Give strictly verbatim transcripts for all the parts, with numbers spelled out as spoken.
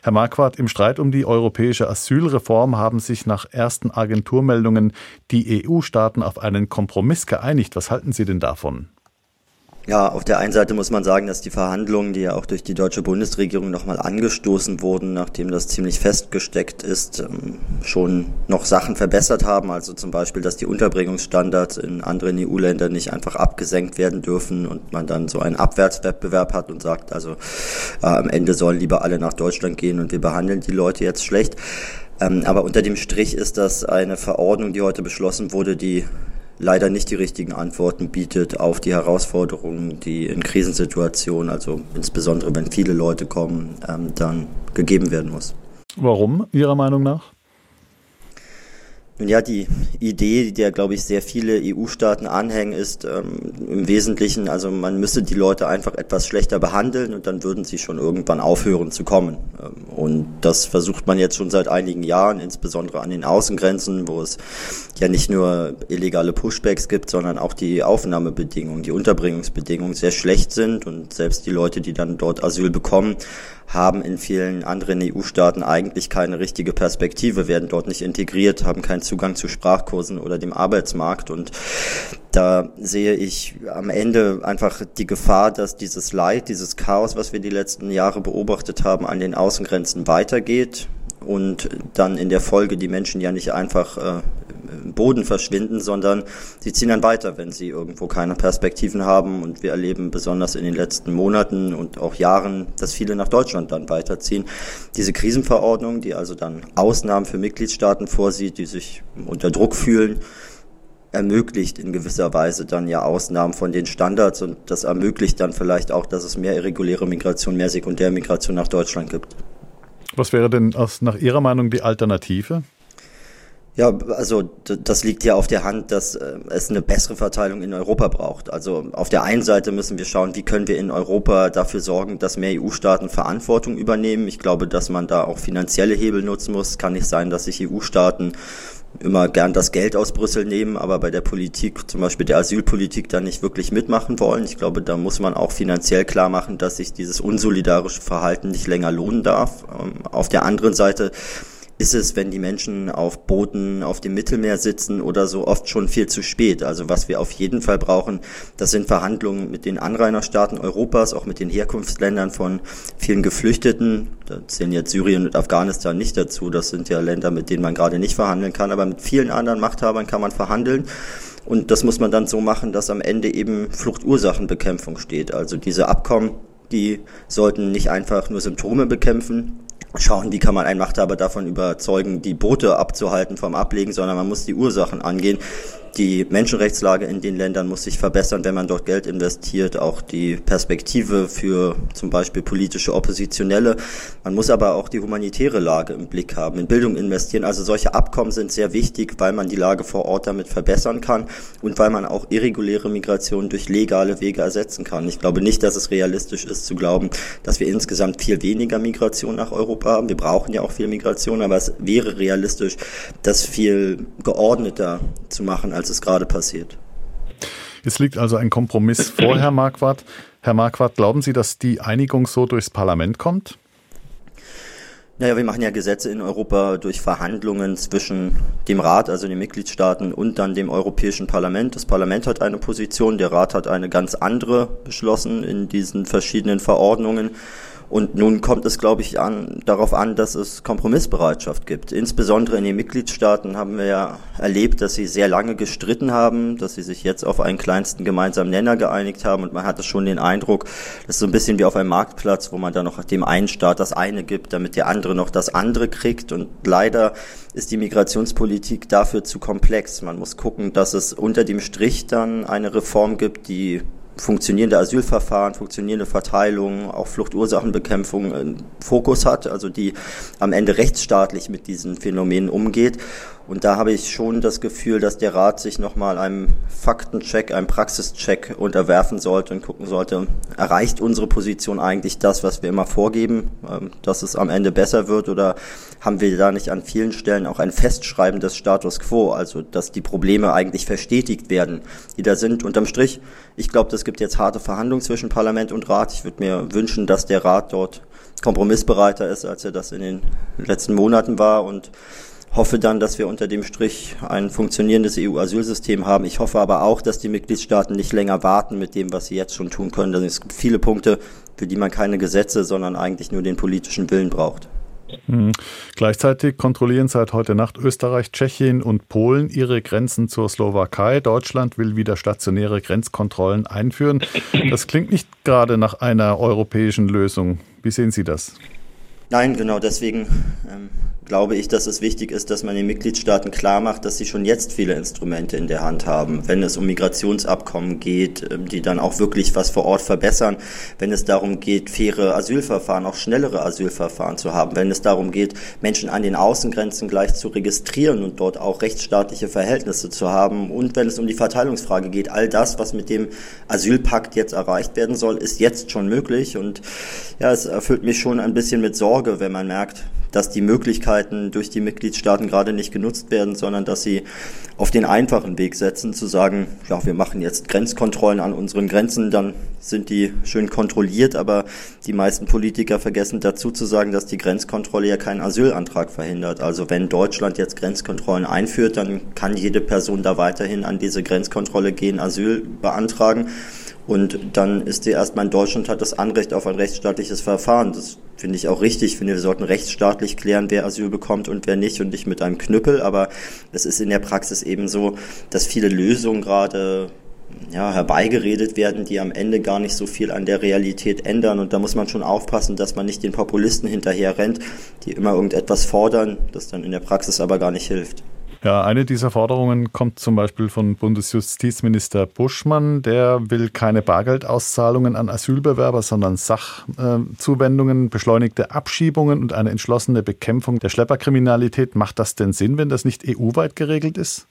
Herr Marquardt, im Streit um die europäische Asylreform haben sich nach ersten Agenturmeldungen die E U-Staaten auf einen Kompromiss geeinigt. Was halten Sie denn davon? Ja, auf der einen Seite muss man sagen, dass die Verhandlungen, die ja auch durch die deutsche Bundesregierung nochmal angestoßen wurden, nachdem das ziemlich festgesteckt ist, schon noch Sachen verbessert haben. Also zum Beispiel, dass die Unterbringungsstandards in anderen E U-Ländern nicht einfach abgesenkt werden dürfen und man dann so einen Abwärtswettbewerb hat und sagt, also äh, am Ende sollen lieber alle nach Deutschland gehen und wir behandeln die Leute jetzt schlecht. Ähm, aber unter dem Strich ist das eine Verordnung, die heute beschlossen wurde, die leider nicht die richtigen Antworten bietet auf die Herausforderungen, die in Krisensituationen, also insbesondere wenn viele Leute kommen, ähm, dann gegeben werden muss. Warum, Ihrer Meinung nach? Nun ja, die Idee, der, glaube ich, sehr viele E U-Staaten anhängen, ist ähm, im Wesentlichen, also man müsse die Leute einfach etwas schlechter behandeln und dann würden sie schon irgendwann aufhören zu kommen. Ähm, und das versucht man jetzt schon seit einigen Jahren, insbesondere an den Außengrenzen, wo es ja nicht nur illegale Pushbacks gibt, sondern auch die Aufnahmebedingungen, die Unterbringungsbedingungen sehr schlecht sind und selbst die Leute, die dann dort Asyl bekommen, haben in vielen anderen E U-Staaten eigentlich keine richtige Perspektive, werden dort nicht integriert, haben keinen Zugang zu Sprachkursen oder dem Arbeitsmarkt. Und da sehe ich am Ende einfach die Gefahr, dass dieses Leid, dieses Chaos, was wir die letzten Jahre beobachtet haben, an den Außengrenzen weitergeht und dann in der Folge die Menschen ja nicht einfach äh, im Boden verschwinden, sondern sie ziehen dann weiter, wenn sie irgendwo keine Perspektiven haben. Und wir erleben besonders in den letzten Monaten und auch Jahren, dass viele nach Deutschland dann weiterziehen. Diese Krisenverordnung, die also dann Ausnahmen für Mitgliedstaaten vorsieht, die sich unter Druck fühlen, ermöglicht in gewisser Weise dann ja Ausnahmen von den Standards und das ermöglicht dann vielleicht auch, dass es mehr irreguläre Migration, mehr Sekundärmigration nach Deutschland gibt. Was wäre denn aus, nach Ihrer Meinung die Alternative? Ja, also das liegt ja auf der Hand, dass äh, es eine bessere Verteilung in Europa braucht. Also auf der einen Seite müssen wir schauen, wie können wir in Europa dafür sorgen, dass mehr E U-Staaten Verantwortung übernehmen. Ich glaube, dass man da auch finanzielle Hebel nutzen muss. Es kann nicht sein, dass sich E U-Staaten immer gern das Geld aus Brüssel nehmen, aber bei der Politik, zum Beispiel der Asylpolitik, dann nicht wirklich mitmachen wollen. Ich glaube, da muss man auch finanziell klar machen, dass sich dieses unsolidarische Verhalten nicht länger lohnen darf. Ähm, auf der anderen Seite ist es, wenn die Menschen auf Booten auf dem Mittelmeer sitzen oder so, oft schon viel zu spät. Also was wir auf jeden Fall brauchen, das sind Verhandlungen mit den Anrainerstaaten Europas, auch mit den Herkunftsländern von vielen Geflüchteten. Da zählen jetzt Syrien und Afghanistan nicht dazu. Das sind ja Länder, mit denen man gerade nicht verhandeln kann. Aber mit vielen anderen Machthabern kann man verhandeln. Und das muss man dann so machen, dass am Ende eben Fluchtursachenbekämpfung steht. Also diese Abkommen, die sollten nicht einfach nur Symptome bekämpfen, schauen, wie kann man einen Machthaber davon überzeugen, die Boote abzuhalten vom Ablegen, sondern man muss die Ursachen angehen. Die Menschenrechtslage in den Ländern muss sich verbessern, wenn man dort Geld investiert, auch die Perspektive für zum Beispiel politische Oppositionelle. Man muss aber auch die humanitäre Lage im Blick haben, in Bildung investieren. Also solche Abkommen sind sehr wichtig, weil man die Lage vor Ort damit verbessern kann und weil man auch irreguläre Migration durch legale Wege ersetzen kann. Ich glaube nicht, dass es realistisch ist zu glauben, dass wir insgesamt viel weniger Migration nach Europa haben. Wir brauchen ja auch viel Migration, aber es wäre realistisch, das viel geordneter zu machen, als es gerade passiert. Jetzt liegt also ein Kompromiss vor, Herr Marquardt. Herr Marquardt, glauben Sie, dass die Einigung so durchs Parlament kommt? Naja, wir machen ja Gesetze in Europa durch Verhandlungen zwischen dem Rat, also den Mitgliedstaaten, und dann dem Europäischen Parlament. Das Parlament hat eine Position, der Rat hat eine ganz andere beschlossen in diesen verschiedenen Verordnungen. Und nun kommt es, glaube ich, an, darauf an, dass es Kompromissbereitschaft gibt. Insbesondere in den Mitgliedstaaten haben wir ja erlebt, dass sie sehr lange gestritten haben, dass sie sich jetzt auf einen kleinsten gemeinsamen Nenner geeinigt haben. Und man hatte schon den Eindruck, das ist so ein bisschen wie auf einem Marktplatz, wo man dann noch dem einen Staat das eine gibt, damit der andere noch das andere kriegt. Und leider ist die Migrationspolitik dafür zu komplex. Man muss gucken, dass es unter dem Strich dann eine Reform gibt, die funktionierende Asylverfahren, funktionierende Verteilung, auch Fluchtursachenbekämpfung im Fokus hat, also die am Ende rechtsstaatlich mit diesen Phänomenen umgeht. Und da habe ich schon das Gefühl, dass der Rat sich nochmal einem Faktencheck, einem Praxischeck unterwerfen sollte und gucken sollte, erreicht unsere Position eigentlich das, was wir immer vorgeben, dass es am Ende besser wird, oder haben wir da nicht an vielen Stellen auch ein Festschreiben des Status quo, also dass die Probleme eigentlich verstetigt werden, die da sind. Unterm Strich, ich glaube, das gibt jetzt harte Verhandlungen zwischen Parlament und Rat. Ich würde mir wünschen, dass der Rat dort kompromissbereiter ist, als er das in den letzten Monaten war, und hoffe dann, dass wir unter dem Strich ein funktionierendes E U-Asylsystem haben. Ich hoffe aber auch, dass die Mitgliedstaaten nicht länger warten mit dem, was sie jetzt schon tun können. Denn es gibt viele Punkte, für die man keine Gesetze, sondern eigentlich nur den politischen Willen braucht. Mhm. Gleichzeitig kontrollieren seit heute Nacht Österreich, Tschechien und Polen ihre Grenzen zur Slowakei. Deutschland will wieder stationäre Grenzkontrollen einführen. Das klingt nicht gerade nach einer europäischen Lösung. Wie sehen Sie das? Nein, genau deswegen ähm, glaube ich, dass es wichtig ist, dass man den Mitgliedstaaten klar macht, dass sie schon jetzt viele Instrumente in der Hand haben, wenn es um Migrationsabkommen geht, die dann auch wirklich was vor Ort verbessern, wenn es darum geht, faire Asylverfahren, auch schnellere Asylverfahren zu haben, wenn es darum geht, Menschen an den Außengrenzen gleich zu registrieren und dort auch rechtsstaatliche Verhältnisse zu haben, und wenn es um die Verteilungsfrage geht. All das, was mit dem Asylpakt jetzt erreicht werden soll, ist jetzt schon möglich, und ja, es erfüllt mich schon ein bisschen mit Sorge, wenn man merkt, dass die Möglichkeiten durch die Mitgliedstaaten gerade nicht genutzt werden, sondern dass sie auf den einfachen Weg setzen, zu sagen, ja, wir machen jetzt Grenzkontrollen an unseren Grenzen, dann sind die schön kontrolliert, aber die meisten Politiker vergessen dazu zu sagen, dass die Grenzkontrolle ja keinen Asylantrag verhindert. Also wenn Deutschland jetzt Grenzkontrollen einführt, dann kann jede Person da weiterhin an diese Grenzkontrolle gehen, Asyl beantragen. Und dann ist sie erstmal in Deutschland, hat das Anrecht auf ein rechtsstaatliches Verfahren. Das finde ich auch richtig. Ich finde, wir sollten rechtsstaatlich klären, wer Asyl bekommt und wer nicht, und nicht mit einem Knüppel. Aber es ist in der Praxis eben so, dass viele Lösungen gerade ja, herbeigeredet werden, die am Ende gar nicht so viel an der Realität ändern. Und da muss man schon aufpassen, dass man nicht den Populisten hinterher rennt, die immer irgendetwas fordern, das dann in der Praxis aber gar nicht hilft. Ja, eine dieser Forderungen kommt zum Beispiel von Bundesjustizminister Buschmann. Der will keine Bargeldauszahlungen an Asylbewerber, sondern Sachzuwendungen, beschleunigte Abschiebungen und eine entschlossene Bekämpfung der Schlepperkriminalität. Macht das denn Sinn, wenn das nicht E U-weit geregelt ist?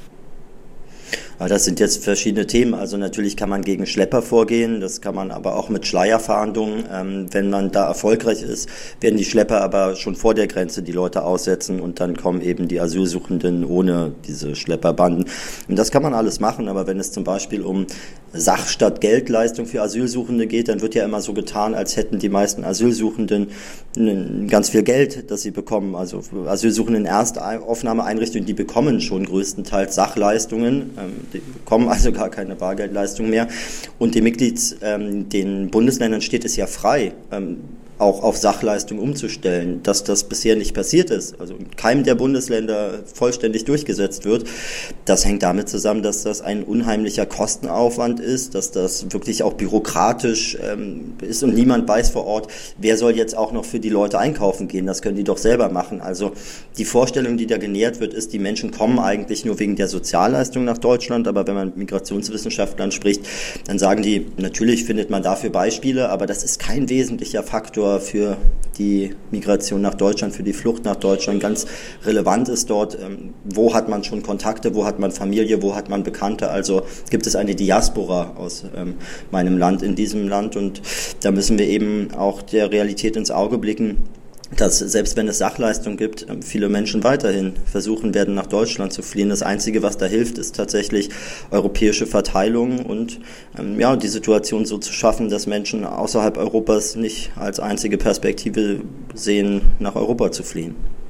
Das sind jetzt verschiedene Themen. Also natürlich kann man gegen Schlepper vorgehen, das kann man aber auch mit Schleierfahndungen. Ähm, wenn man da erfolgreich ist, werden die Schlepper aber schon vor der Grenze die Leute aussetzen, und dann kommen eben die Asylsuchenden ohne diese Schlepperbanden. Und das kann man alles machen, aber wenn es zum Beispiel um Sach- statt Geldleistung für Asylsuchende geht, dann wird ja immer so getan, als hätten die meisten Asylsuchenden ganz viel Geld, das sie bekommen. Also Asylsuchende in Erstaufnahmeeinrichtungen, die bekommen schon größtenteils Sachleistungen, die bekommen also gar keine Bargeldleistung mehr. Und den Mitglieds, ähm, den Bundesländern steht es ja frei, ähm, auch auf Sachleistung umzustellen. Dass das bisher nicht passiert ist, also in keinem der Bundesländer vollständig durchgesetzt wird, das hängt damit zusammen, dass das ein unheimlicher Kostenaufwand ist, dass das wirklich auch bürokratisch ähm, ist, und niemand weiß vor Ort, wer soll jetzt auch noch für die Leute einkaufen gehen. Das können die doch selber machen. Also die Vorstellung, die da genährt wird, ist, die Menschen kommen eigentlich nur wegen der Sozialleistung nach Deutschland, aber wenn man mit Migrationswissenschaftlern spricht, dann sagen die, natürlich findet man dafür Beispiele, aber das ist kein wesentlicher Faktor für die Migration nach Deutschland, für die Flucht nach Deutschland. Ganz relevant ist dort, ähm, wo hat man schon Kontakte, wo hat man Familie, wo hat man Bekannte. Also gibt es eine Diaspora aus ähm, meinem Land in diesem Land, und da müssen wir eben auch der Realität ins Auge blicken, dass selbst wenn es Sachleistung gibt, viele Menschen weiterhin versuchen werden, nach Deutschland zu fliehen. Das Einzige, was da hilft, ist tatsächlich europäische Verteilung und ähm, ja, die Situation so zu schaffen, dass Menschen außerhalb Europas nicht als einzige Perspektive sehen, nach Europa zu fliehen.